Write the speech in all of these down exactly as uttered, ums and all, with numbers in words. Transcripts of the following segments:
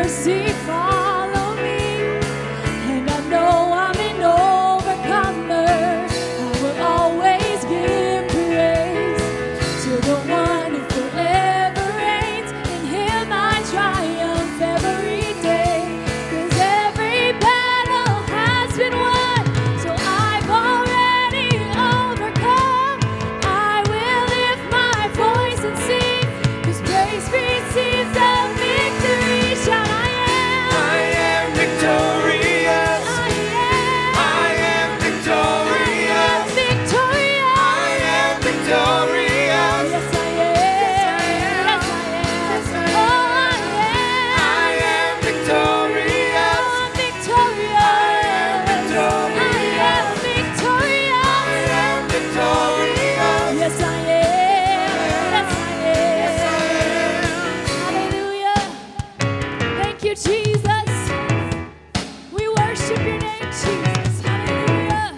mercy follow me, and I know I'm an overcomer. I will always give praise to the one who forever reigns. In him I triumph every day, 'cause every battle has been won, so I've already overcome. I will lift my voice and sing, 'cause praise precedes the victory. Shout, I am. I am victorious. I am. I am victorious. Victorious. I am victorious. Yes, I am. Yes, I am. Oh, I am. I am victorious. I'm victorious. victorious. I am victorious. I am victorious. Yes, I am. Yes, I am. Hallelujah. Thank you, Jesus. We worship your name, Jesus. Hallelujah.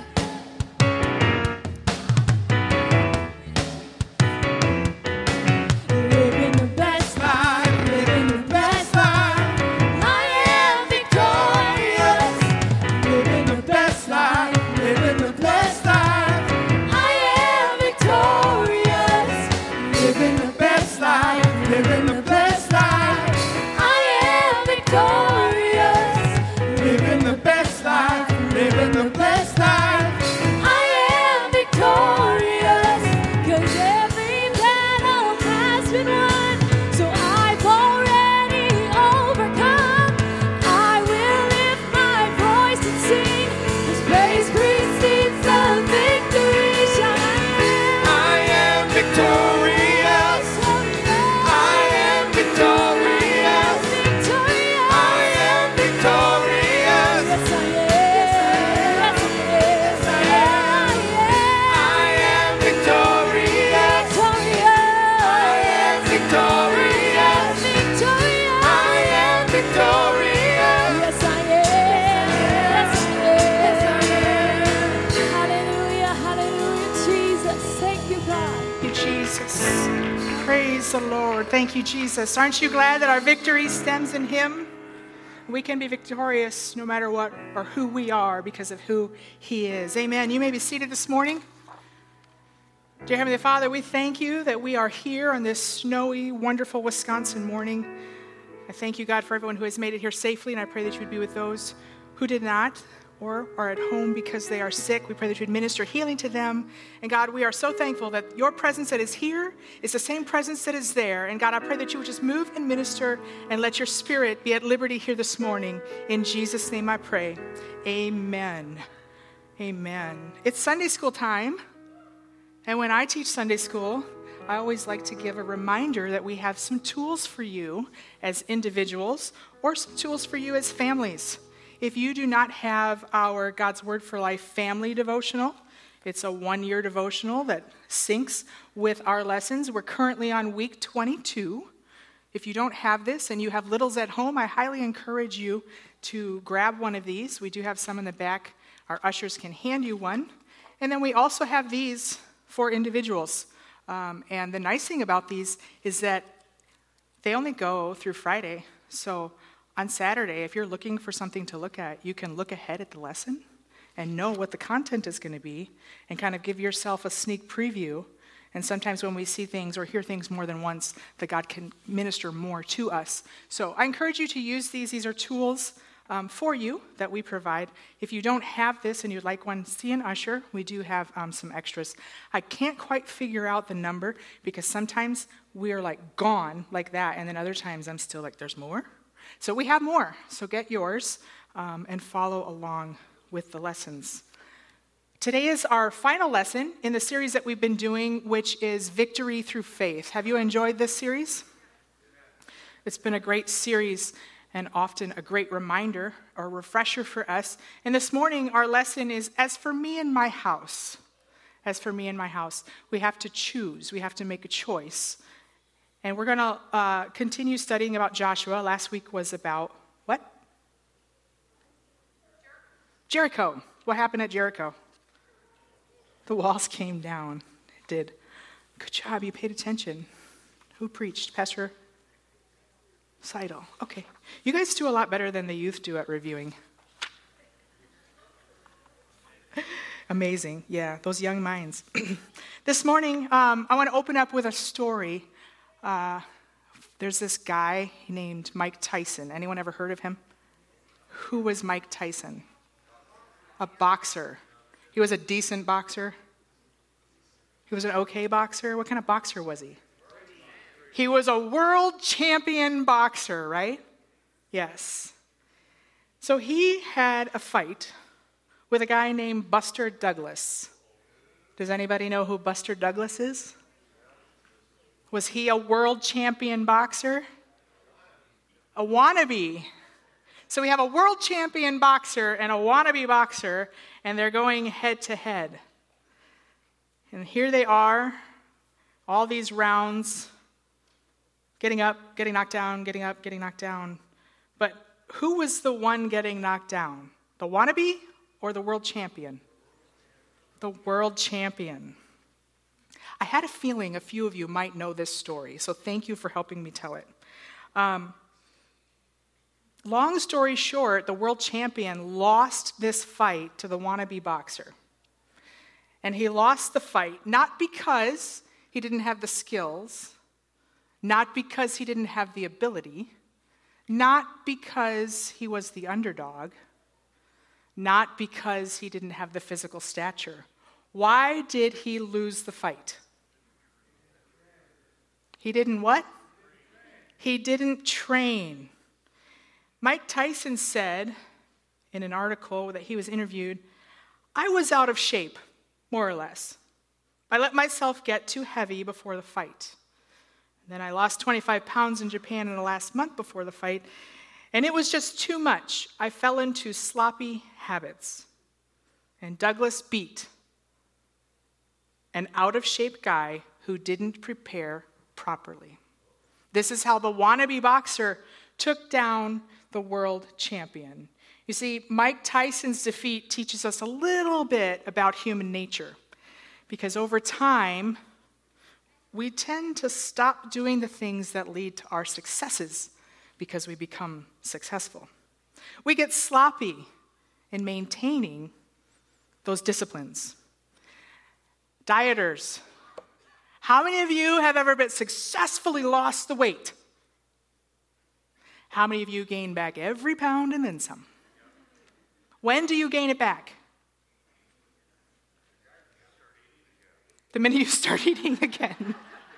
Living the best life, living the best life. I am victorious. Living the best life, living the best life. I am victorious. Living the best life, living the best life. I am victorious. Living the best life. Living the best life. I am victorious, 'cause every battle has been won, so I've already overcome. I will lift my voice and sing, 'cause praise precedes the victory. Shout, I am victorious. I am victorious. victorious. I am victorious. Yes, I am. Yes, I am. I am victorious. Victorious. I am victorious. Victorious. I am victorious. Yes, I am. Yes, I am. Hallelujah, hallelujah, Jesus. Thank you, God. Thank you, Jesus. Praise the Lord. Thank you, Jesus. Aren't you glad that our victory stems in him? We can be victorious no matter what or who we are because of who he is. Amen. You may be seated this morning. Dear Heavenly Father, we thank you that we are here on this snowy, wonderful Wisconsin morning. I thank you, God, for everyone who has made it here safely, and I pray that you would be with those who did not or are at home because they are sick. We pray that you would minister healing to them. And God, we are so thankful that your presence that is here is the same presence that is there. And God, I pray that you would just move and minister and let your spirit be at liberty here this morning. In Jesus' name I pray. Amen. Amen. It's Sunday school time. And when I teach Sunday school, I always like to give a reminder that we have some tools for you as individuals or some tools for you as families. If you do not have our God's Word for Life family devotional, it's a one-year devotional that syncs with our lessons. We're currently on week twenty-two. If you don't have this and you have littles at home, I highly encourage you to grab one of these. We do have some in the back. Our ushers can hand you one. And then we also have these for individuals. Um, and the nice thing about these is that they only go through Friday. So on Saturday, if you're looking for something to look at, you can look ahead at the lesson and know what the content is going to be and kind of give yourself a sneak preview. And sometimes when we see things or hear things more than once, that God can minister more to us. So I encourage you to use these. These are tools um, for you that we provide. If you don't have this and you'd like one, see an usher. We do have um, some extras. I can't quite figure out the number because sometimes we are like gone like that, and then other times I'm still like, there's more. So we have more. So get yours um, and follow along with the lessons. Today is our final lesson in the series that we've been doing, which is Victory Through Faith. Have you enjoyed this series? It's been a great series and often a great reminder or refresher for us. And this morning, our lesson is, as for me and my house, as for me and my house, we have to choose. We have to make a choice. And we're going to uh, continue studying about Joshua. Last week was about what? Jericho. What happened at Jericho? The walls came down. It did. Good job. You paid attention. Who preached? Pastor Seidel. Okay. You guys do a lot better than the youth do at reviewing. Amazing. Yeah, those young minds. This morning, um, I want to open up with a story. Uh, there's this guy named Mike Tyson. Anyone ever heard of him? Who was Mike Tyson? A boxer. He was a decent boxer. He was an okay boxer. What kind of boxer was he? He was a world champion boxer, right? Yes. So he had a fight with a guy named Buster Douglas. Does anybody know who Buster Douglas is? Was he a world champion boxer? A wannabe. So we have a world champion boxer and a wannabe boxer, and they're going head to head. And here they are, all these rounds, getting up, getting knocked down, getting up, getting knocked down. But who was the one getting knocked down? The wannabe or the world champion? The world champion. I had a feeling a few of you might know this story, so thank you for helping me tell it. Um, long story short, the world champion lost this fight to the wannabe boxer. And he lost the fight, not because he didn't have the skills, not because he didn't have the ability, not because he was the underdog, not because he didn't have the physical stature. Why did he lose the fight? He didn't what? He didn't train. Mike Tyson said in an article that he was interviewed, I was out of shape. More or less. I let myself get too heavy before the fight. And then I lost twenty-five pounds in Japan in the last month before the fight, and it was just too much. I fell into sloppy habits. And Douglas beat an out-of-shape guy who didn't prepare properly. This is how the wannabe boxer took down the world champion. You see, Mike Tyson's defeat teaches us a little bit about human nature, because over time, we tend to stop doing the things that lead to our successes because we become successful. We get sloppy in maintaining those disciplines. Dieters, how many of you have ever been successfully lost the weight? How many of you gain back every pound and then some? When do you gain it back? The minute you start eating again.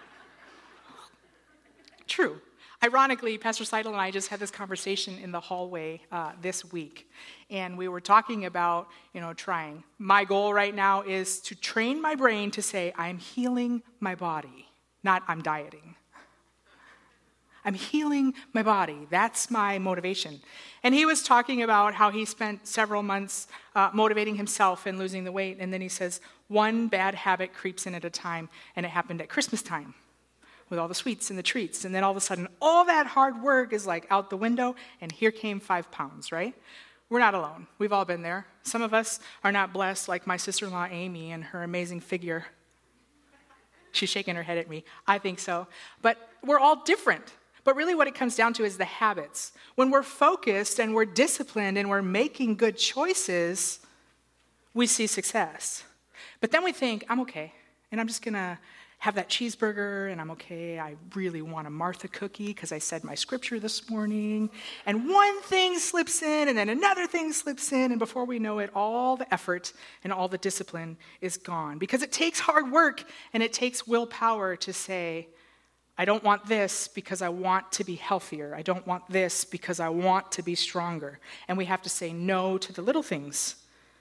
True. Ironically, Pastor Seidel and I just had this conversation in the hallway uh, this week, and we were talking about, you know, trying. My goal right now is to train my brain to say, I'm healing my body, not I'm dieting. I'm healing my body. That's my motivation. And he was talking about how he spent several months uh, motivating himself and losing the weight. And then he says, one bad habit creeps in at a time. And it happened at Christmas time with all the sweets and the treats. And then all of a sudden, all that hard work is like out the window. And here came five pounds, right? We're not alone. We've all been there. Some of us are not blessed like my sister-in-law, Amy, and her amazing figure. She's shaking her head at me. I think so. But we're all different. But really what it comes down to is the habits. When we're focused and we're disciplined and we're making good choices, we see success. But then we think, I'm okay, and I'm just going to have that cheeseburger, and I'm okay. I really want a Martha cookie because I said my scripture this morning. And one thing slips in, and then another thing slips in, and before we know it, all the effort and all the discipline is gone. Because it takes hard work, and it takes willpower to say, I don't want this because I want to be healthier. I don't want this because I want to be stronger. And we have to say no to the little things.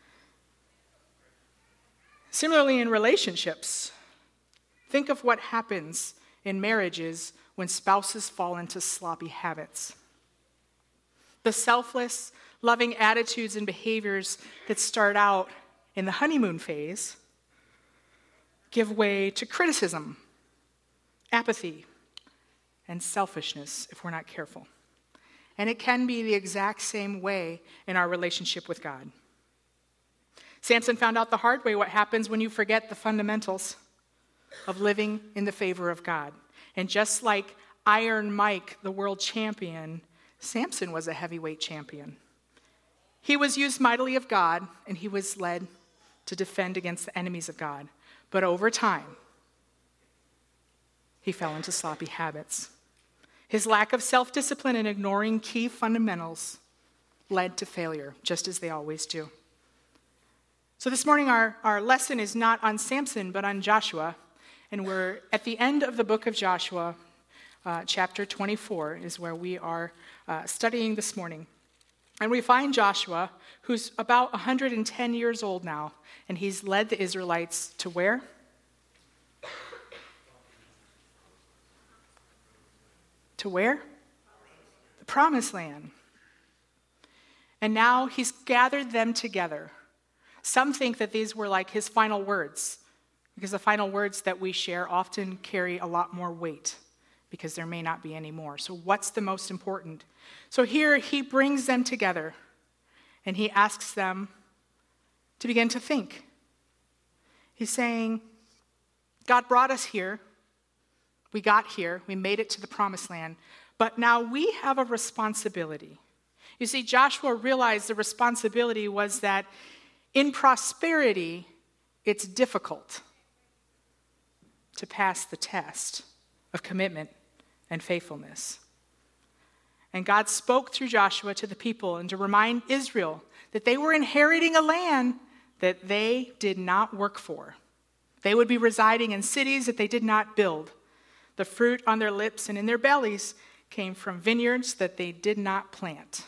Similarly, in relationships, think of what happens in marriages when spouses fall into sloppy habits. The selfless, loving attitudes and behaviors that start out in the honeymoon phase give way to criticism, apathy, and selfishness if we're not careful. And it can be the exact same way in our relationship with God. Samson found out the hard way what happens when you forget the fundamentals of living in the favor of God. And just like Iron Mike, the world champion, Samson was a heavyweight champion. He was used mightily of God, and he was led to defend against the enemies of God. But over time, he fell into sloppy habits. His lack of self-discipline and ignoring key fundamentals led to failure, just as they always do. So this morning, our, our lesson is not on Samson, but on Joshua. And we're at the end of the book of Joshua, uh, chapter twenty-four is where we are uh, studying this morning. And we find Joshua, who's about one hundred ten years old now, and he's led the Israelites to where? To where? The Promised Land. And now he's gathered them together. Some think that these were like his final words, because the final words that we share often carry a lot more weight, because there may not be any more. So what's the most important? So here he brings them together, and he asks them to begin to think. He's saying, God brought us here. We got here. We made it to the Promised Land. But now we have a responsibility. You see, Joshua realized the responsibility was that in prosperity, it's difficult to pass the test of commitment and faithfulness. And God spoke through Joshua to the people and to remind Israel that they were inheriting a land that they did not work for. They would be residing in cities that they did not build. The fruit on their lips and in their bellies came from vineyards that they did not plant.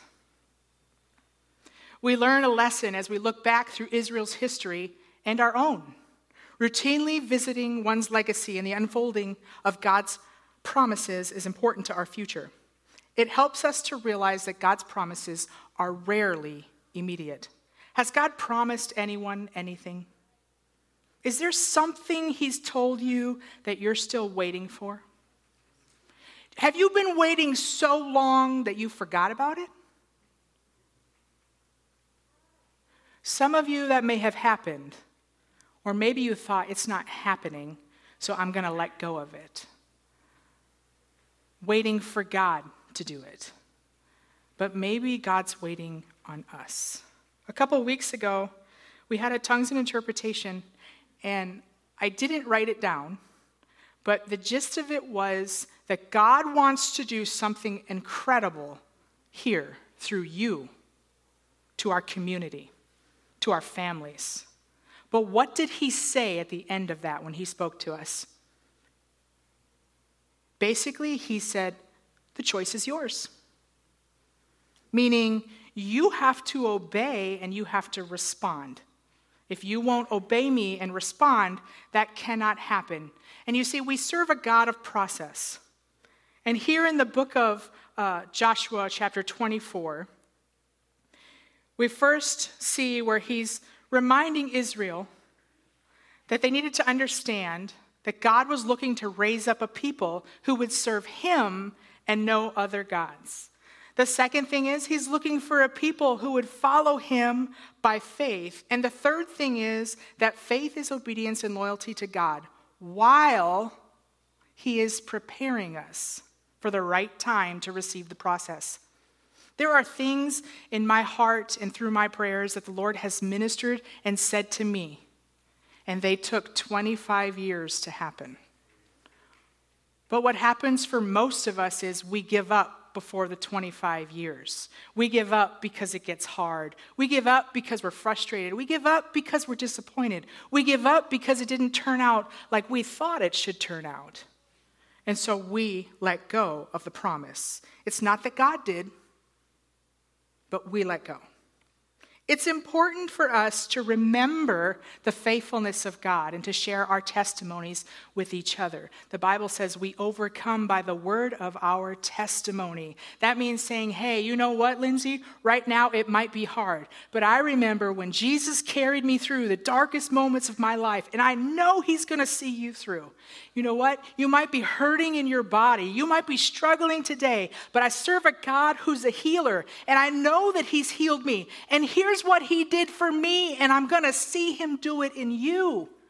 We learn a lesson as we look back through Israel's history and our own. Routinely visiting one's legacy and the unfolding of God's promises is important to our future. It helps us to realize that God's promises are rarely immediate. Has God promised anyone anything? Is there something he's told you that you're still waiting for? Have you been waiting so long that you forgot about it? Some of you, that may have happened. Or maybe you thought, it's not happening, so I'm going to let go of it. Waiting for God to do it. But maybe God's waiting on us. A couple of weeks ago, we had a tongues and interpretation, and I didn't write it down, but the gist of it was that God wants to do something incredible here through you, to our community, to our families. But what did he say at the end of that when he spoke to us? Basically, he said, the choice is yours. Meaning, you have to obey and you have to respond. If you won't obey me and respond, that cannot happen. And you see, we serve a God of process. And here in the book of uh, Joshua, chapter twenty-four, we first see where he's reminding Israel that they needed to understand that God was looking to raise up a people who would serve him and no other gods. The second thing is he's looking for a people who would follow him by faith. And the third thing is that faith is obedience and loyalty to God while he is preparing us for the right time to receive the process. There are things in my heart and through my prayers that the Lord has ministered and said to me, and they took twenty-five years to happen. But what happens for most of us is we give up before the twenty-five years. We give up because it gets hard. We give up because we're frustrated. We give up because we're disappointed. We give up because it didn't turn out like we thought it should turn out. And so we let go of the promise. It's not that God did, but we let go. It's important for us to remember the faithfulness of God and to share our testimonies with each other. The Bible says we overcome by the word of our testimony. That means saying, hey, you know what, Lindsay? Right now it might be hard, but I remember when Jesus carried me through the darkest moments of my life, and I know he's going to see you through. You know what? You might be hurting in your body. You might be struggling today, but I serve a God who's a healer, and I know that he's healed me. And here's what he did for me, and I'm going to see him do it in you.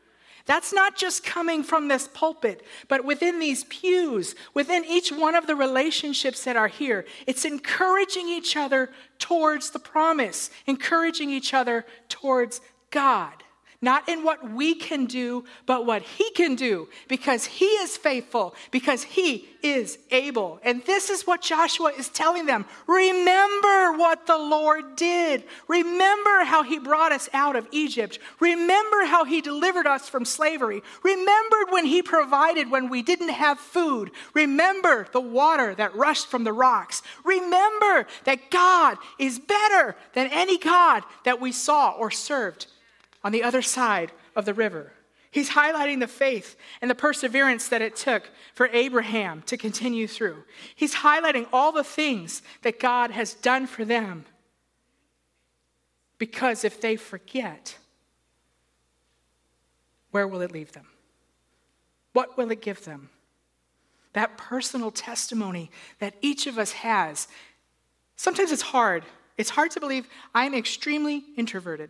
That's not just coming from this pulpit, but within these pews, within each one of the relationships that are here. It's encouraging each other towards the promise, encouraging each other towards God. Not in what we can do, but what he can do, because he is faithful, because he is able. And this is what Joshua is telling them. Remember what the Lord did. Remember how he brought us out of Egypt. Remember how he delivered us from slavery. Remember when he provided when we didn't have food. Remember the water that rushed from the rocks. Remember that God is better than any God that we saw or served on the other side of the river. He's highlighting the faith and the perseverance that it took for Abraham to continue through. He's highlighting all the things that God has done for them. Because if they forget, where will it leave them? What will it give them? That personal testimony that each of us has. Sometimes it's hard. It's hard to believe I'm extremely introverted.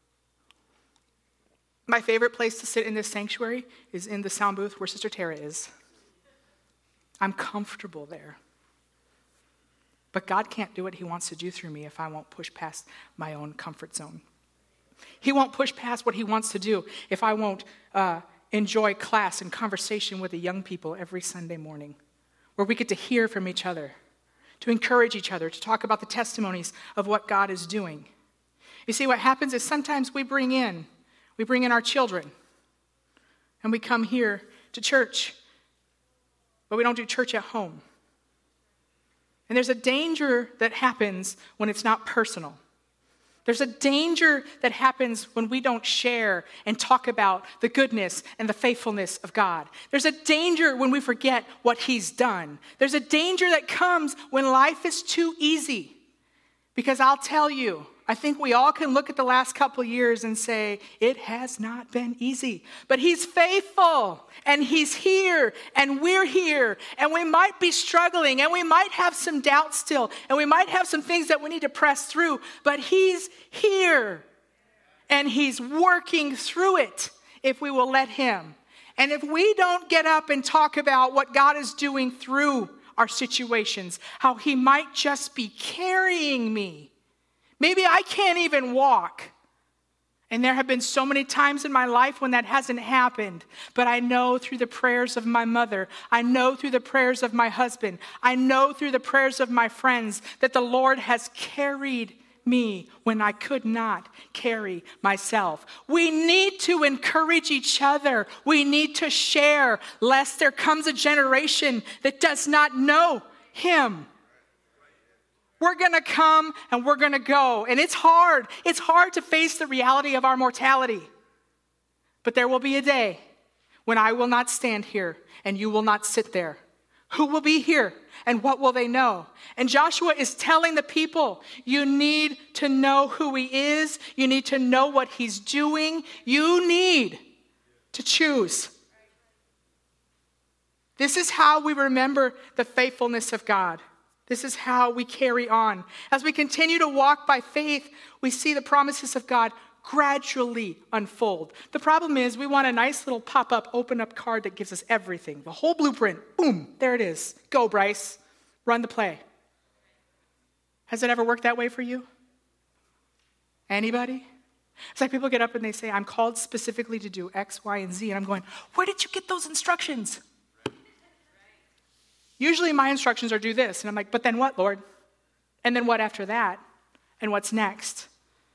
My favorite place to sit in this sanctuary is in the sound booth where Sister Tara is. I'm comfortable there. But God can't do what he wants to do through me if I won't push past my own comfort zone. He won't push past what he wants to do if I won't uh, enjoy class and conversation with the young people every Sunday morning, where we get to hear from each other, to encourage each other, to talk about the testimonies of what God is doing. You see, what happens is sometimes we bring in We bring in our children, and we come here to church, but we don't do church at home. And there's a danger that happens when it's not personal. There's a danger that happens when we don't share and talk about the goodness and the faithfulness of God. There's a danger when we forget what he's done. There's a danger that comes when life is too easy. Because I'll tell you, I think we all can look at the last couple of years and say, it has not been easy. But he's faithful, and he's here, and we're here, and we might be struggling, and we might have some doubt still, and we might have some things that we need to press through, but he's here, and he's working through it if we will let him. And if we don't get up and talk about what God is doing through our situations, how he might just be carrying me. Maybe I can't even walk. And there have been so many times in my life when that hasn't happened. But I know through the prayers of my mother, I know through the prayers of my husband, I know through the prayers of my friends that the Lord has carried me when I could not carry myself. We need to encourage each other. We need to share, lest there comes a generation that does not know him. We're going to come and we're going to go. And it's hard. It's hard to face the reality of our mortality. But there will be a day when I will not stand here and you will not sit there. Who will be here and what will they know? And Joshua is telling the people, you need to know who he is. You need to know what he's doing. You need to choose. This is how we remember the faithfulness of God. This is how we carry on. As we continue to walk by faith, we see the promises of God gradually unfold. The problem is we want a nice little pop-up, open-up card that gives us everything. The whole blueprint. Boom, there it is. Go, Bryce. Run the play. Has it ever worked that way for you? Anybody? It's like people get up and they say, I'm called specifically to do X, Y, and Z. And I'm going, where did you get those instructions? Usually my instructions are do this. And I'm like, but then what, Lord? And then what after that? And what's next?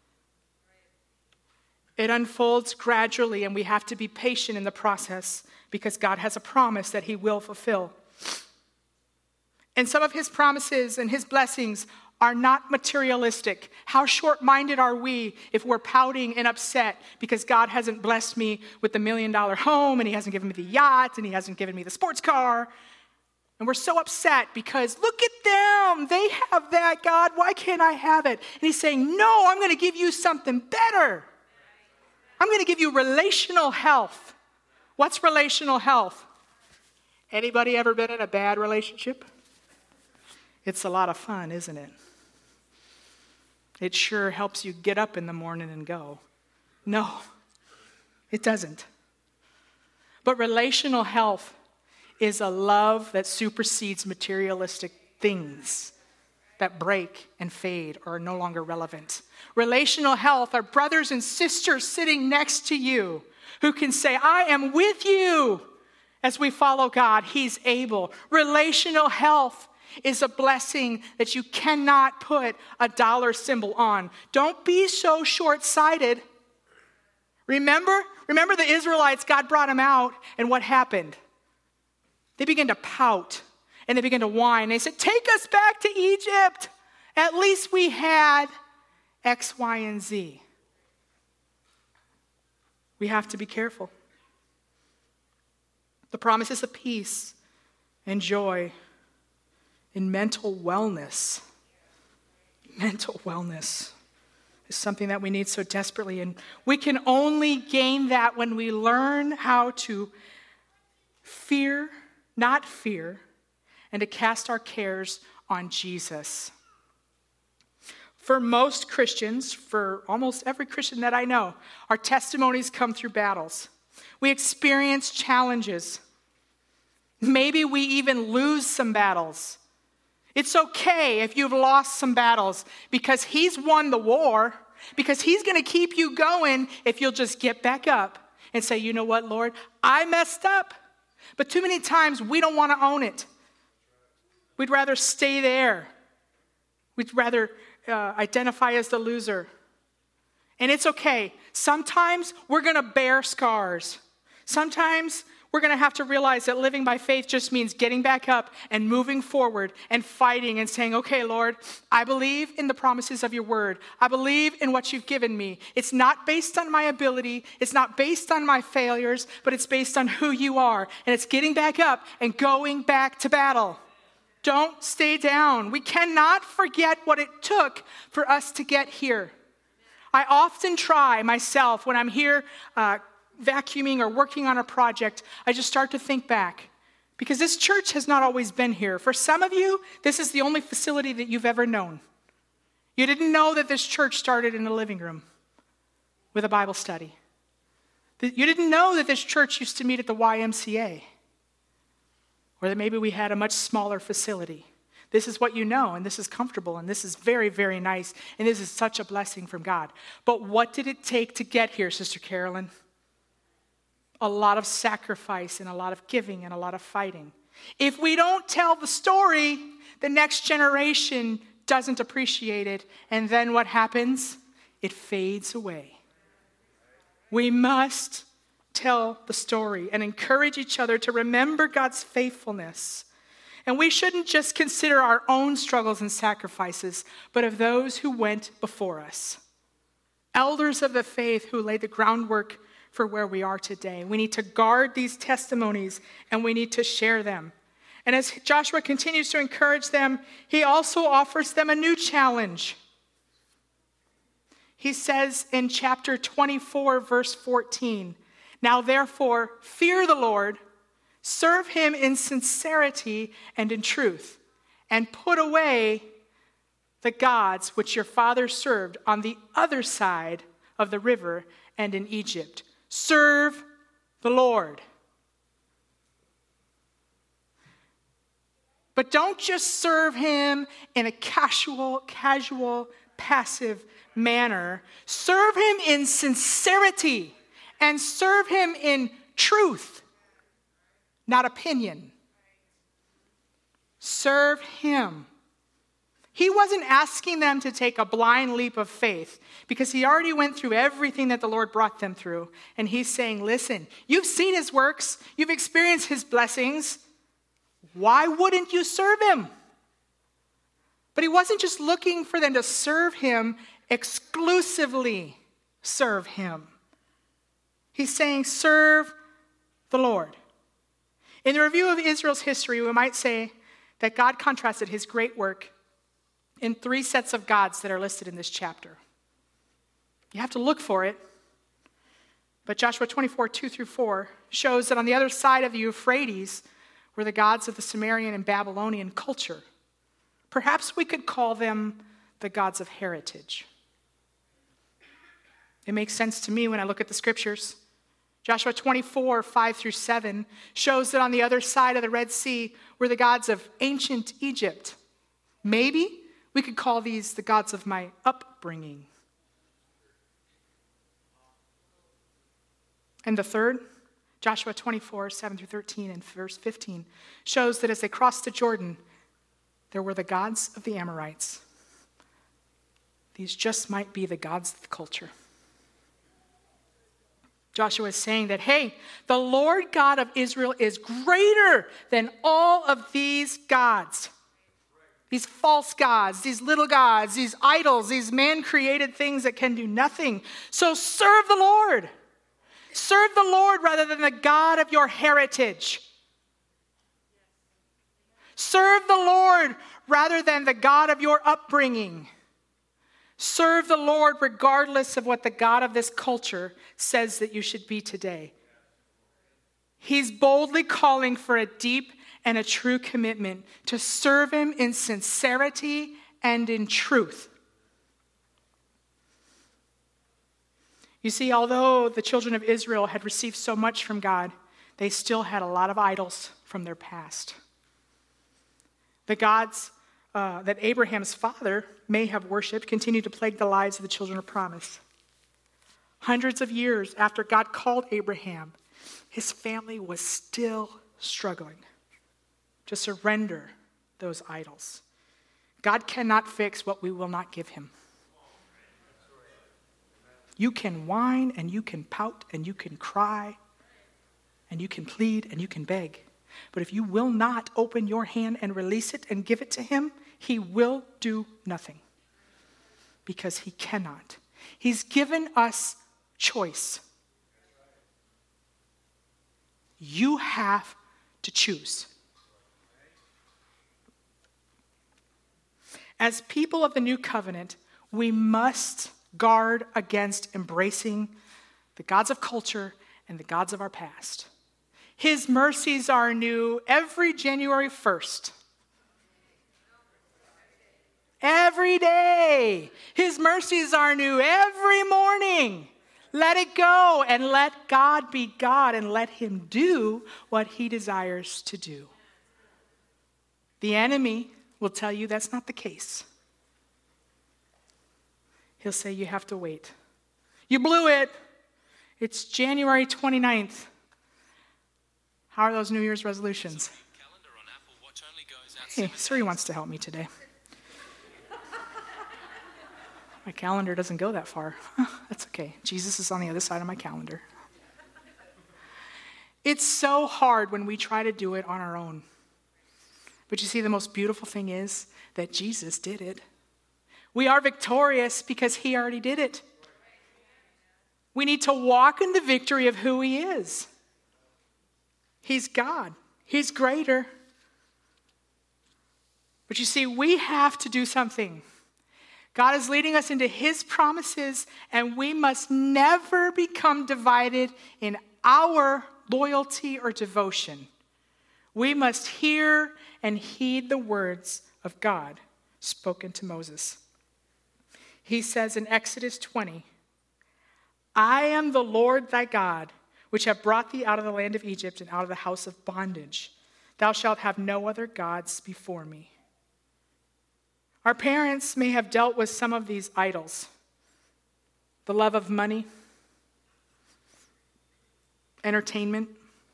It unfolds gradually, and we have to be patient in the process because God has a promise that he will fulfill. And some of his promises and his blessings are not materialistic. How short-minded are we if we're pouting and upset because God hasn't blessed me with the million-dollar home, and he hasn't given me the yacht, and he hasn't given me the sports car. And we're so upset because look at them. They have that, God. Why can't I have it? And he's saying, no, I'm going to give you something better. I'm going to give you relational health. What's relational health? Anybody ever been in a bad relationship? It's a lot of fun, isn't it? It sure helps you get up in the morning and go. No, it doesn't. But relational health is a love that supersedes materialistic things that break and fade or are no longer relevant. Relational health are brothers and sisters sitting next to you who can say, I am with you as we follow God. He's able. Relational health is a blessing that you cannot put a dollar symbol on. Don't be so short-sighted. Remember, remember the Israelites, God brought them out, and what happened? They began to pout, and they began to whine. They said, take us back to Egypt. At least we had X, Y, and Z. We have to be careful. The promises of peace and joy and mental wellness. Mental wellness is something that we need so desperately. And we can only gain that when we learn how to fear, not fear, and to cast our cares on Jesus. For most Christians, for almost every Christian that I know, our testimonies come through battles. We experience challenges. Maybe we even lose some battles. It's okay if you've lost some battles because he's won the war, because he's going to keep you going if you'll just get back up and say, you know what, Lord, I messed up. But too many times we don't want to own it. We'd rather stay there. We'd rather uh, identify as the loser. And it's okay. Sometimes we're going to bear scars. Sometimes we're going to have to realize that living by faith just means getting back up and moving forward and fighting and saying, okay, Lord, I believe in the promises of your word. I believe in what you've given me. It's not based on my ability. It's not based on my failures, but it's based on who you are. And it's getting back up and going back to battle. Don't stay down. We cannot forget what it took for us to get here. I often try myself when I'm here uh, vacuuming or working on a project, I just start to think back. Because this church has not always been here. For some of you, this is the only facility that you've ever known. You didn't know that this church started in a living room with a Bible study. You didn't know that this church used to meet at the Y M C A. Or that maybe we had a much smaller facility. This is what you know, and this is comfortable, and this is very, very nice, and this is such a blessing from God. But what did it take to get here, Sister Carolyn? A lot of sacrifice and a lot of giving and a lot of fighting. If we don't tell the story, the next generation doesn't appreciate it. And then what happens? It fades away. We must tell the story and encourage each other to remember God's faithfulness. And we shouldn't just consider our own struggles and sacrifices, but of those who went before us. Elders of the faith who laid the groundwork for where we are today. We need to guard these testimonies and we need to share them. And as Joshua continues to encourage them, he also offers them a new challenge. He says in chapter twenty-four, verse fourteen, now therefore, fear the Lord, serve him in sincerity and in truth, and put away the gods which your fathers served on the other side of the river and in Egypt. Serve the Lord. But don't just serve him in a casual, casual, passive manner. Serve him in sincerity and serve him in truth, not opinion. Serve him. He wasn't asking them to take a blind leap of faith because he already went through everything that the Lord brought them through. And he's saying, listen, you've seen his works. You've experienced his blessings. Why wouldn't you serve him? But he wasn't just looking for them to serve him, exclusively serve him. He's saying, serve the Lord. In the review of Israel's history, we might say that God contrasted his great work in three sets of gods that are listed in this chapter. You have to look for it. But Joshua twenty-four, two through four shows that on the other side of the Euphrates were the gods of the Sumerian and Babylonian culture. Perhaps we could call them the gods of heritage. It makes sense to me when I look at the scriptures. Joshua twenty-four, five through seven shows that on the other side of the Red Sea were the gods of ancient Egypt. Maybe we could call these the gods of my upbringing. And the third, Joshua twenty-four, seven through thirteen and verse fifteen, shows that as they crossed the Jordan, there were the gods of the Amorites. These just might be the gods of the culture. Joshua is saying that, hey, the Lord God of Israel is greater than all of these gods. These false gods, these little gods, these idols, these man-created things that can do nothing. So serve the Lord. Serve the Lord rather than the God of your heritage. Serve the Lord rather than the God of your upbringing. Serve the Lord regardless of what the God of this culture says that you should be today. He's boldly calling for a deep and a true commitment to serve him in sincerity and in truth. You see, although the children of Israel had received so much from God, they still had a lot of idols from their past. The gods uh, that Abraham's father may have worshipped continue to plague the lives of the children of promise. Hundreds of years after God called Abraham, his family was still struggling to surrender those idols. God cannot fix what we will not give him. You can whine and you can pout and you can cry and you can plead and you can beg. But if you will not open your hand and release it and give it to him, he will do nothing. Because he cannot. He's given us choice. You have to choose. As people of the new covenant, we must guard against embracing the gods of culture and the gods of our past. His mercies are new every January first. Every day. His mercies are new every morning. Let it go and let God be God and let him do what he desires to do. The enemy will tell you that's not the case. He'll say you have to wait. You blew it. It's January twenty-ninth. How are those New Year's resolutions? Hey, Siri wants to help me today. My calendar doesn't go that far. That's okay. Jesus is on the other side of my calendar. It's so hard when we try to do it on our own. But you see, the most beautiful thing is that Jesus did it. We are victorious because he already did it. We need to walk in the victory of who he is. He's God. He's greater. But you see, we have to do something. God is leading us into his promises, and we must never become divided in our loyalty or devotion. We must hear and heed the words of God spoken to Moses. He says in Exodus twenty, I am the Lord thy God, which have brought thee out of the land of Egypt and out of the house of bondage. Thou shalt have no other gods before me. Our parents may have dealt with some of these idols. The love of money, entertainment,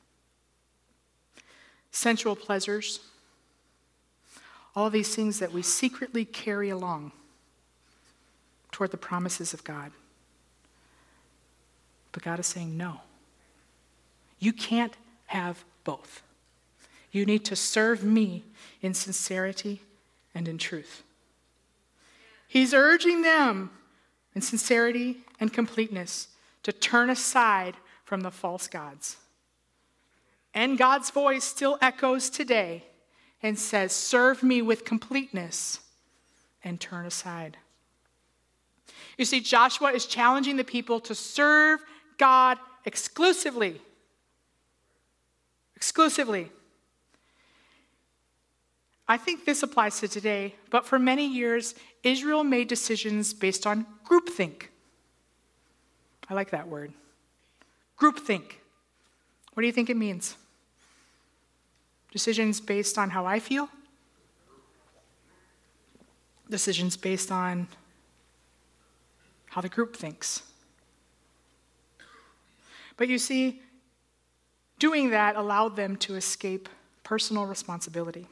sensual pleasures, all these things that we secretly carry along toward the promises of God. But God is saying, no. You can't have both. You need to serve me in sincerity and in truth. He's urging them in sincerity and completeness to turn aside from the false gods. And God's voice still echoes today and says, serve me with completeness and turn aside. You see, Joshua is challenging the people to serve God exclusively. Exclusively. I think this applies to today, but for many years, Israel made decisions based on groupthink. I like that word. Groupthink. What do you think it means? Decisions based on how I feel? Decisions based on how the group thinks. But you see, doing that allowed them to escape personal responsibility.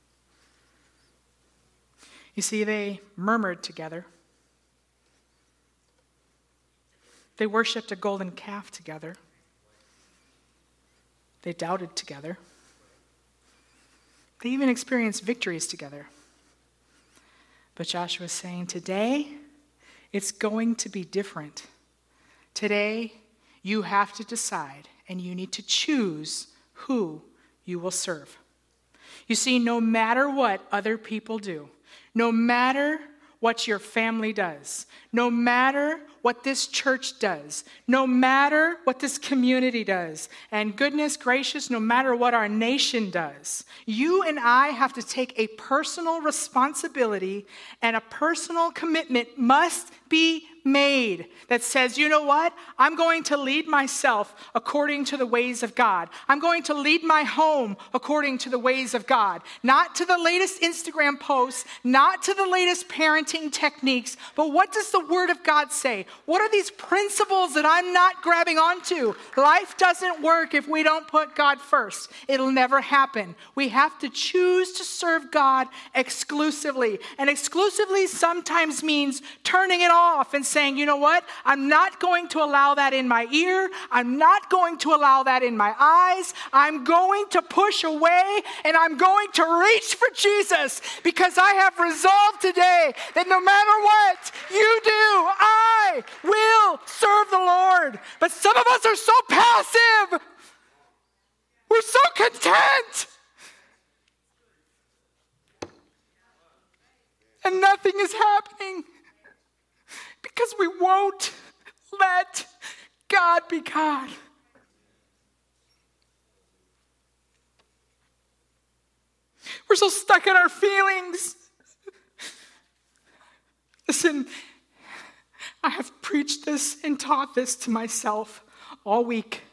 You see, they murmured together. They worshiped a golden calf together. They doubted together. They even experienced victories together. But Joshua is saying, today, it's going to be different. Today, you have to decide, and you need to choose who you will serve. You see, no matter what other people do, no matter what your family does, no matter what this church does, no matter what this community does, and goodness gracious, no matter what our nation does, you and I have to take a personal responsibility, and a personal commitment must be made that says, you know what? I'm going to lead myself according to the ways of God. I'm going to lead my home according to the ways of God. Not to the latest Instagram posts, not to the latest parenting techniques, but what does the Word of God say? What are these principles that I'm not grabbing onto? Life doesn't work if we don't put God first. It'll never happen. We have to choose to serve God exclusively. And exclusively sometimes means turning it off and saying, you know what? I'm not going to allow that in my ear. I'm not going to allow that in my eyes. I'm going to push away, and I'm going to reach for Jesus, because I have resolved today that no matter what you do, I will serve the Lord. But some of us are so passive. We're so content. And nothing is happening. Because we won't let God be God. We're so stuck in our feelings. Listen, I have preached this and taught this to myself all week.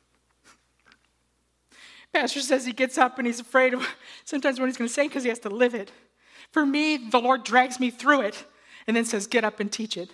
Pastor says he gets up and he's afraid of sometimes what he's going to say because he has to live it. For me, the Lord drags me through it and then says, get up and teach it.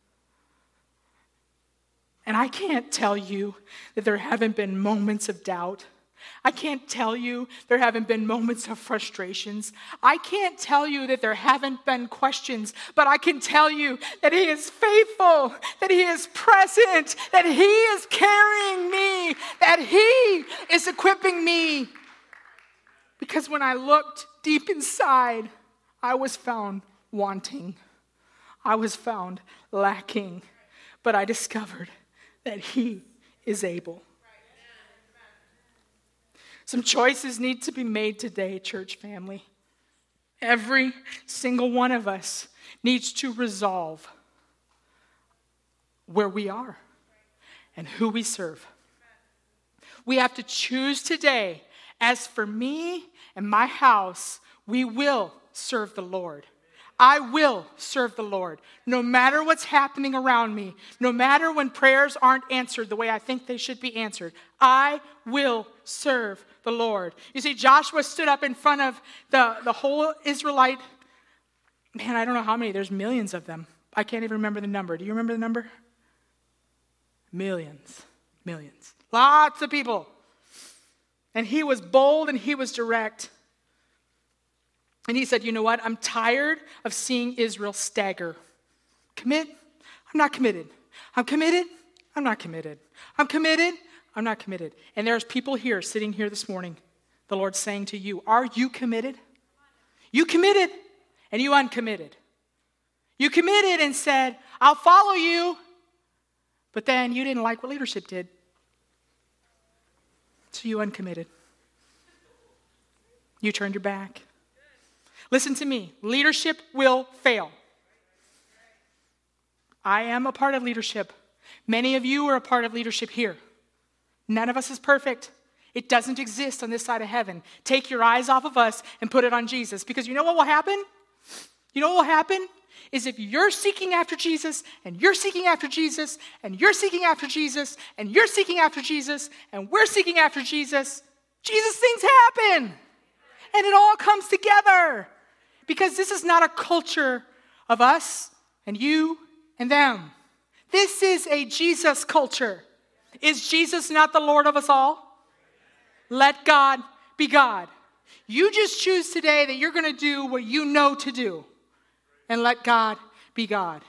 And I can't tell you that there haven't been moments of doubt. I can't tell you there haven't been moments of frustrations. I can't tell you that there haven't been questions, but I can tell you that He is faithful, that He is present, that He is carrying me, that He is equipping me. Because when I looked deep inside, I was found wanting. I was found lacking, but I discovered that He is able. Some choices need to be made today, church family. Every single one of us needs to resolve where we are and who we serve. We have to choose today, as for me and my house, we will serve the Lord. I will serve the Lord, no matter what's happening around me, no matter when prayers aren't answered the way I think they should be answered. I will serve the Lord. You see, Joshua stood up in front of the, the whole Israelite. Man, I don't know how many. There's millions of them. I can't even remember the number. Do you remember the number? Millions. Millions. Lots of people. And he was bold and he was direct. And he said, you know what? I'm tired of seeing Israel stagger. Commit? I'm not committed. I'm committed? I'm not committed. I'm committed? I'm not committed. And there's people here, sitting here this morning, the Lord's saying to you, are you committed? You committed and you uncommitted. You committed and said, I'll follow you. But then you didn't like what leadership did. So you uncommitted. You turned your back. Listen to me. Leadership will fail. I am a part of leadership. Many of you are a part of leadership here. None of us is perfect. It doesn't exist on this side of heaven. Take your eyes off of us and put it on Jesus. Because you know what will happen? You know what will happen? is if you're seeking after Jesus, and you're seeking after Jesus, and you're seeking after Jesus, and you're seeking after Jesus, and we're seeking after Jesus, Jesus things happen. And it all comes together. Because this is not a culture of us and you and them. This is a Jesus culture. Is Jesus not the Lord of us all? Let God be God. You just choose today that you're going to do what you know to do. And let God be God.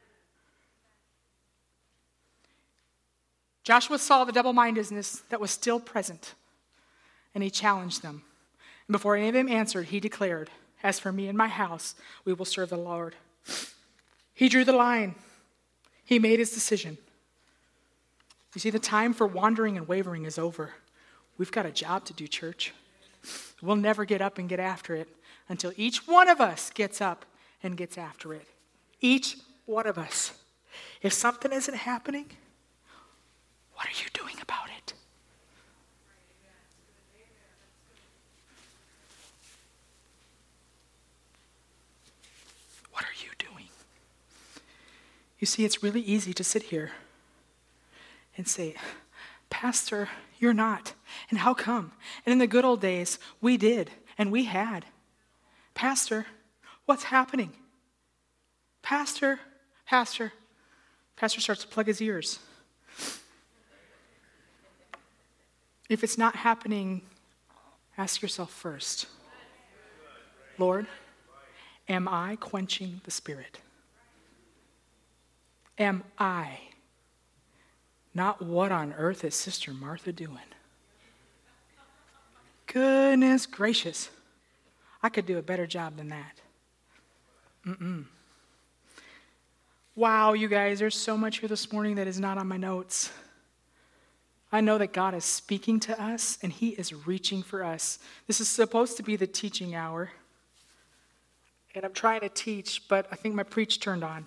Joshua saw the double-mindedness that was still present. And he challenged them. And before any of them answered, he declared, as for me and my house, we will serve the Lord. He drew the line. He made his decision. You see, the time for wandering and wavering is over. We've got a job to do, church. We'll never get up and get after it until each one of us gets up and gets after it. Each one of us. If something isn't happening, what are you doing about it? What are you doing? You see, it's really easy to sit here and say, Pastor, you're not. And how come? And in the good old days, we did, and we had. Pastor, what's happening? Pastor, Pastor. Pastor starts to plug his ears. If it's not happening, ask yourself first, Lord, am I quenching the Spirit? Am I? Not what on earth is Sister Martha doing? Goodness gracious. I could do a better job than that. Mm-mm. Wow, you guys, there's so much here this morning that is not on my notes. I know that God is speaking to us and he is reaching for us. This is supposed to be the teaching hour. And I'm trying to teach, but I think my preach turned on.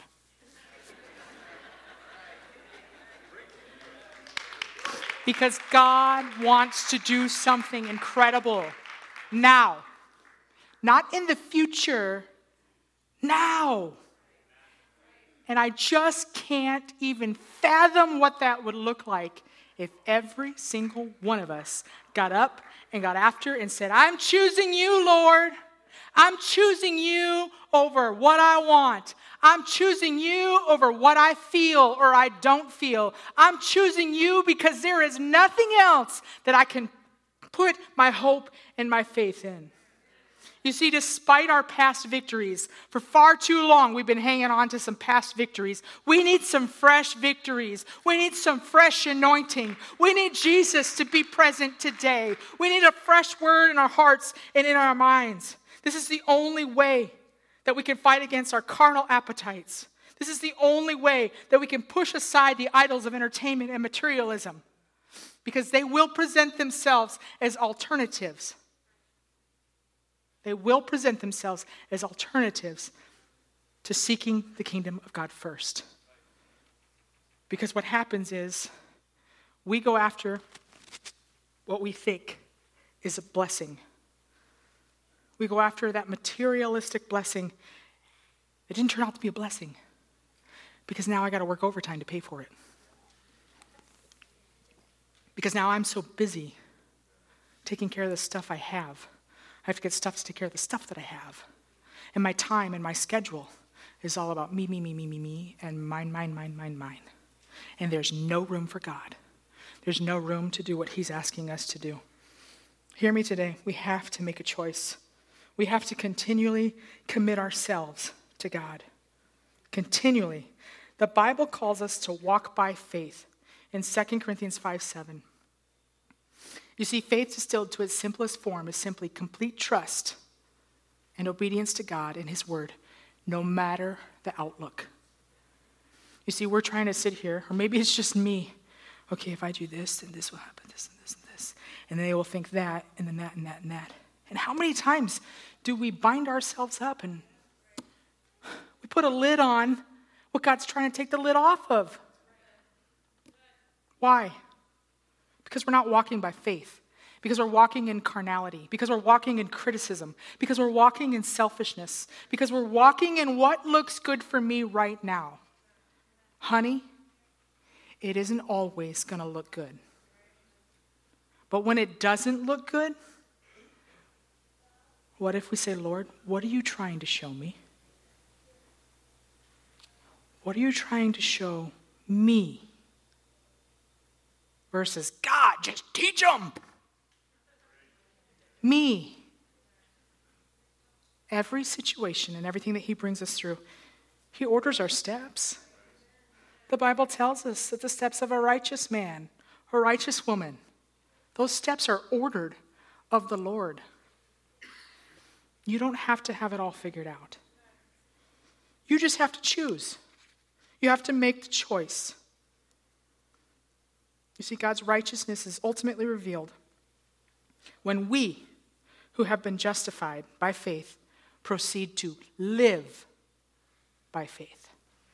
Because God wants to do something incredible now. Not in the future, now. And I just can't even fathom what that would look like if every single one of us got up and got after and said, I'm choosing you, Lord. I'm choosing you over what I want. I'm choosing you over what I feel or I don't feel. I'm choosing you because there is nothing else that I can put my hope and my faith in. You see, despite our past victories, for far too long we've been hanging on to some past victories. We need some fresh victories. We need some fresh anointing. We need Jesus to be present today. We need a fresh word in our hearts and in our minds. This is the only way that we can fight against our carnal appetites. This is the only way that we can push aside the idols of entertainment and materialism, because they will present themselves as alternatives. They will present themselves as alternatives to seeking the kingdom of God first. Because what happens is we go after what we think is a blessing. We go after that materialistic blessing. It didn't turn out to be a blessing because now I got to work overtime to pay for it. Because now I'm so busy taking care of the stuff I have. I have to get stuff to take care of the stuff that I have. And my time and my schedule is all about me, me, me, me, me, me, and mine, mine, mine, mine, mine. And there's no room for God. There's no room to do what he's asking us to do. Hear me today. We have to make a choice. We have to continually commit ourselves to God. Continually. The Bible calls us to walk by faith in Second Corinthians five seven. You see, faith distilled to its simplest form is simply complete trust and obedience to God and his word, no matter the outlook. You see, we're trying to sit here, or maybe it's just me. Okay, if I do this, then this will happen, this and this and this. And then they will think that, and then that, and that, and that. And how many times do we bind ourselves up and we put a lid on what God's trying to take the lid off of? Why? Because we're not walking by faith. because we're walking in carnality, because we're walking in criticism, because we're walking in selfishness, because we're walking in what looks good for me right now. Honey, it isn't always going to look good. But when it doesn't look good, what if we say, Lord, what are you trying to show me? What are you trying to show me? Versus, God, just teach them. Me. Every situation and everything that he brings us through, he orders our steps. The Bible tells us that the steps of a righteous man or righteous woman, those steps are ordered of the Lord. You don't have to have it all figured out. You just have to choose. You have to make the choice. You see, God's righteousness is ultimately revealed when we, who have been justified by faith, proceed to live by faith.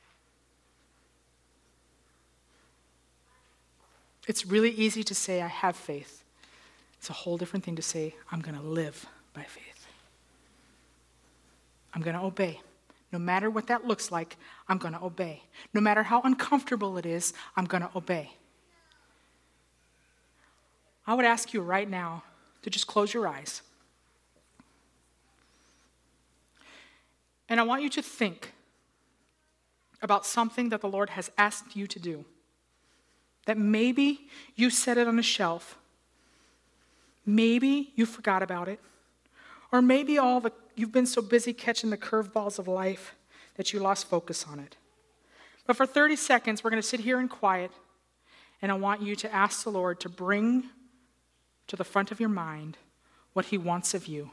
It's really easy to say, I have faith. It's a whole different thing to say, I'm going to live by faith. I'm going to obey. No matter what that looks like, I'm going to obey. No matter how uncomfortable it is, I'm going to obey. I would ask you right now to just close your eyes. And I want you to think about something that the Lord has asked you to do. That maybe you set it on a shelf. Maybe you forgot about it. Or maybe all the you've been so busy catching the curveballs of life that you lost focus on it. But for thirty seconds, we're going to sit here in quiet, and I want you to ask the Lord to bring to the front of your mind what he wants of you.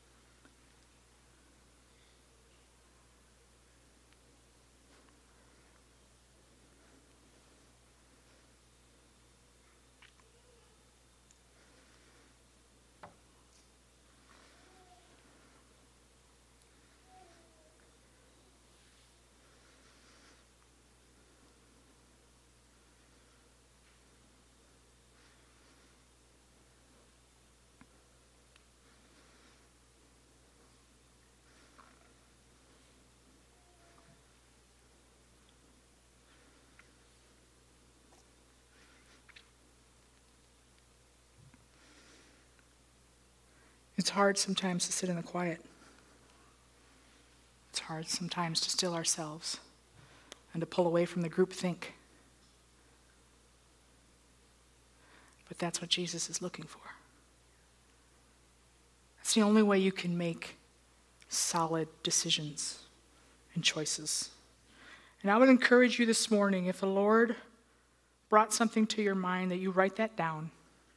It's hard sometimes to sit in the quiet. It's hard sometimes to still ourselves and to pull away from the groupthink. But that's what Jesus is looking for. That's the only way you can make solid decisions and choices. And I would encourage you this morning, if the Lord brought something to your mind, that you write that down.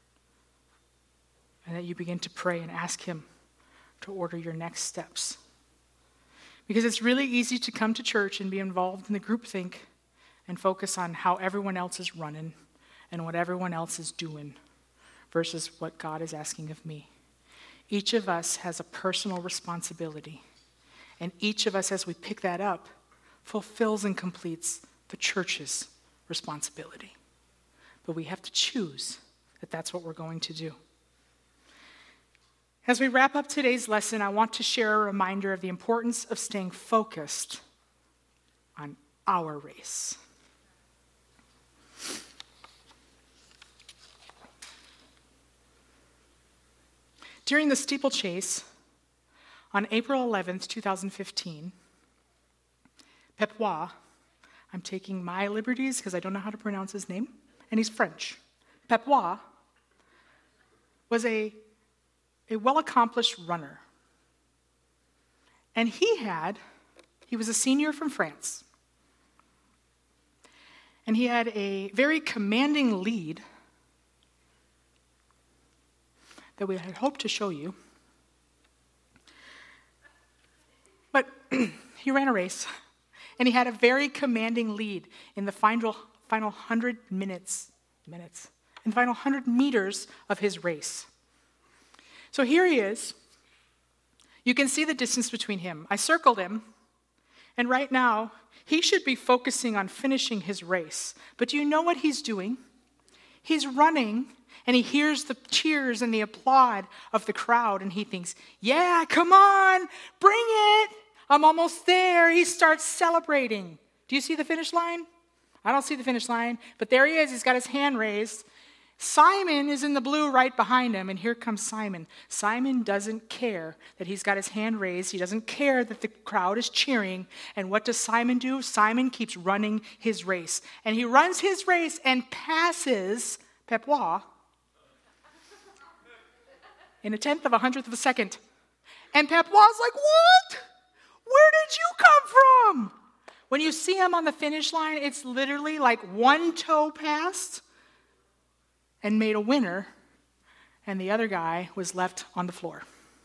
And that you begin to pray and ask him to order your next steps. Because it's really easy to come to church and be involved in the groupthink and focus on how everyone else is running and what everyone else is doing versus what God is asking of me. Each of us has a personal responsibility. And each of us, as we pick that up, fulfills and completes the church's responsibility. But we have to choose that that's what we're going to do. As we wrap up today's lesson, I want to share a reminder of the importance of staying focused on our race. During the steeplechase on April eleventh, twenty fifteen, Pepois, I'm taking my liberties because I don't know how to pronounce his name, and he's French. Pepois was a a well-accomplished runner. And he had, he was a senior from France. And he had a very commanding lead that we had hoped to show you. But he ran a race, and he had a very commanding lead in the final, final hundred minutes, minutes, in the final hundred meters of his race. So here he is. You can see the distance between him. I circled him, and right now, he should be focusing on finishing his race. But do you know what he's doing? He's running, and he hears the cheers and the applaud of the crowd, and he thinks, yeah, come on, bring it. I'm almost there. He starts celebrating. Do you see the finish line? I don't see the finish line, but there he is. He's got his hand raised. Simon is in the blue right behind him, and here comes Simon. Simon doesn't care that he's got his hand raised. He doesn't care that the crowd is cheering. And what does Simon do? Simon keeps running his race. And he runs his race and passes Pepois in a tenth of a hundredth of a second. And Pepois like, what? Where did you come from? When you see him on the finish line, it's literally like one toe passed and made a winner, and the other guy was left on the floor.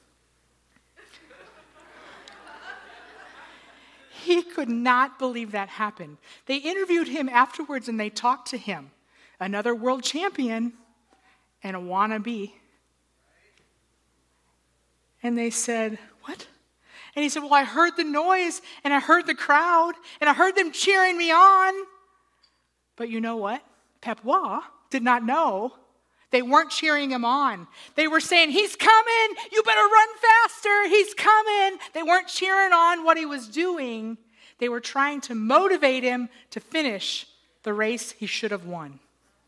He could not believe that happened. They interviewed him afterwards, and they talked to him. Another world champion and a wannabe. And they said, what? And he said, well, I heard the noise, and I heard the crowd, and I heard them cheering me on. But you know what? Pepois did not know. They weren't cheering him on. They were saying, he's coming. You better run faster. He's coming. They weren't cheering on what he was doing. They were trying to motivate him to finish the race he should have won.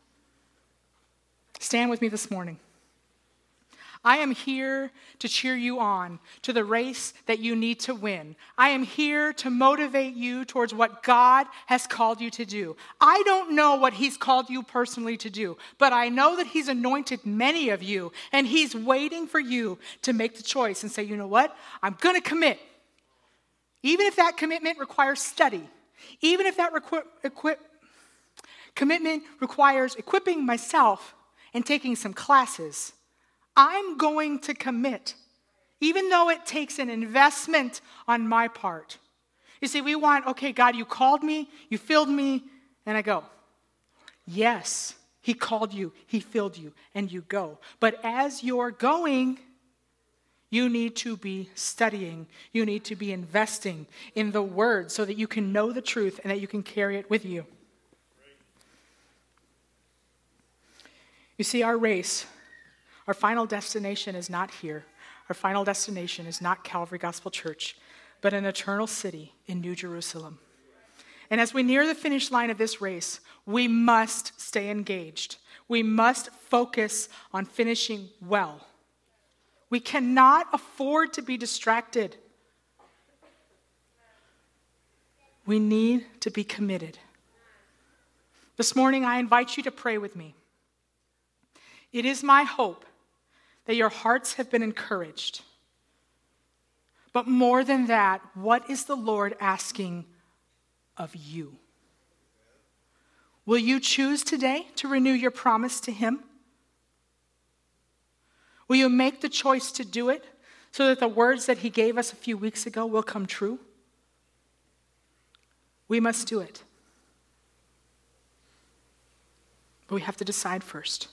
Stand with me this morning. I am here to cheer you on to the race that you need to win. I am here to motivate you towards what God has called you to do. I don't know what he's called you personally to do, but I know that he's anointed many of you, and he's waiting for you to make the choice and say, you know what? I'm going to commit. Even if that commitment requires study, even if that requ- equip- commitment requires equipping myself and taking some classes, I'm going to commit, even though it takes an investment on my part. You see, we want, okay, God, you called me, you filled me, and I go. Yes, he called you, he filled you, and you go. But as you're going, you need to be studying. You need to be investing in the word so that you can know the truth and that you can carry it with you. You see, our race, our final destination is not here. Our final destination is not Calvary Gospel Church, but an eternal city in New Jerusalem. And as we near the finish line of this race, we must stay engaged. We must focus on finishing well. We cannot afford to be distracted. We need to be committed. This morning, I invite you to pray with me. It is my hope that your hearts have been encouraged. But more than that, what is the Lord asking of you? Will you choose today to renew your promise to him? Will you make the choice to do it so that the words that he gave us a few weeks ago will come true? We must do it. But we have to decide first.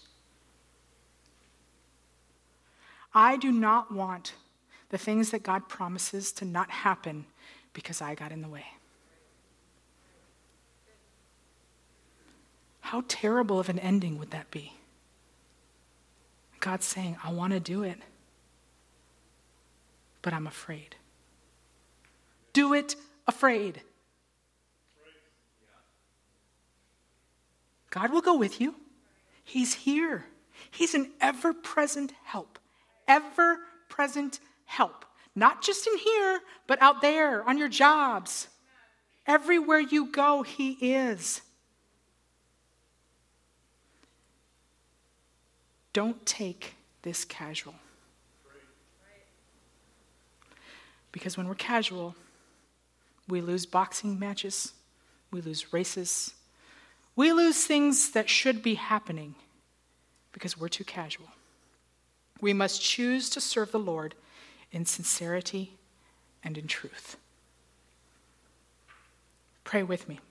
I do not want the things that God promises to not happen because I got in the way. How terrible of an ending would that be? God's saying, I want to do it, but I'm afraid. Do it afraid. God will go with you. He's here. He's an ever-present help. Ever-present help. Not just in here, but out there, on your jobs. Everywhere you go, he is. Don't take this casual. Because when we're casual, we lose boxing matches, we lose races, we lose things that should be happening because we're too casual. We must choose to serve the Lord in sincerity and in truth. Pray with me.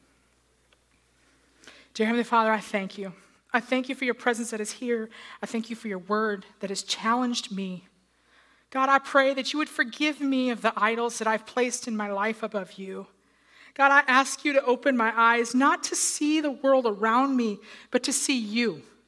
Dear Heavenly Father, I thank you. I thank you for your presence that is here. I thank you for your word that has challenged me. God, I pray that you would forgive me of the idols that I've placed in my life above you. God, I ask you to open my eyes, not to see the world around me, but to see you.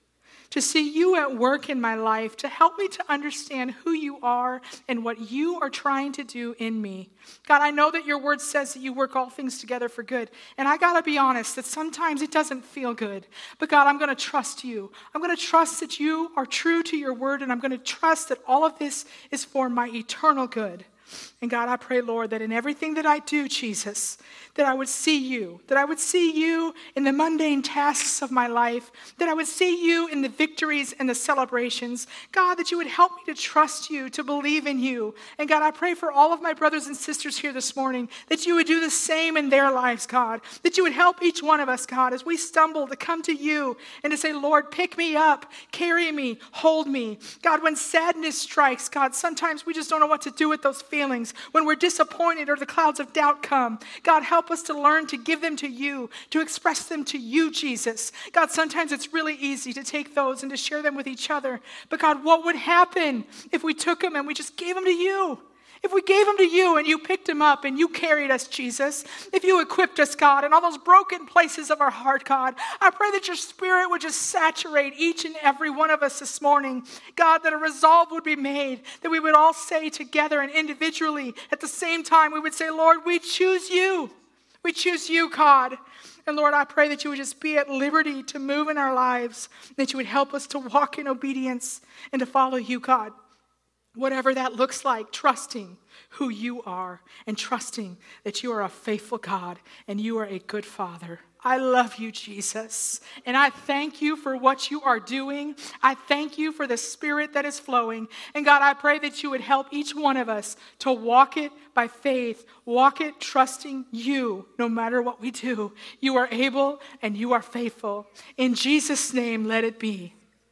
to see you at work in my life, to help me to understand who you are and what you are trying to do in me. God, I know that your word says that you work all things together for good. And I got to be honest that sometimes it doesn't feel good. But God, I'm going to trust you. I'm going to trust that you are true to your word, and I'm going to trust that all of this is for my eternal good. And God, I pray, Lord, that in everything that I do, Jesus, that I would see you, that I would see you in the mundane tasks of my life, that I would see you in the victories and the celebrations. God, that you would help me to trust you, to believe in you. And God, I pray for all of my brothers and sisters here this morning, that you would do the same in their lives, God, that you would help each one of us, God, as we stumble to come to you and to say, Lord, pick me up, carry me, hold me. God, when sadness strikes, God, sometimes we just don't know what to do with those feelings. When we're disappointed or the clouds of doubt come, God, help us to learn to give them to you, to express them to you, Jesus. God, sometimes it's really easy to take those and to share them with each other. But God, what would happen if we took them and we just gave them to you? If we gave them to you and you picked them up and you carried us, Jesus, if you equipped us, God, in all those broken places of our heart, God, I pray that your spirit would just saturate each and every one of us this morning. God, that a resolve would be made, that we would all say together and individually at the same time, we would say, Lord, we choose you. We choose you, God. And Lord, I pray that you would just be at liberty to move in our lives, that you would help us to walk in obedience and to follow you, God. Whatever that looks like, trusting who you are and trusting that you are a faithful God and you are a good Father. I love you, Jesus, and I thank you for what you are doing. I thank you for the Spirit that is flowing. And God, I pray that you would help each one of us to walk it by faith, walk it trusting you no matter what we do. You are able and you are faithful. In Jesus' name, let it be.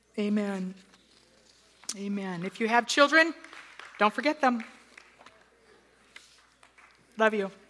Amen. Amen. If you have children, don't forget them. Love you.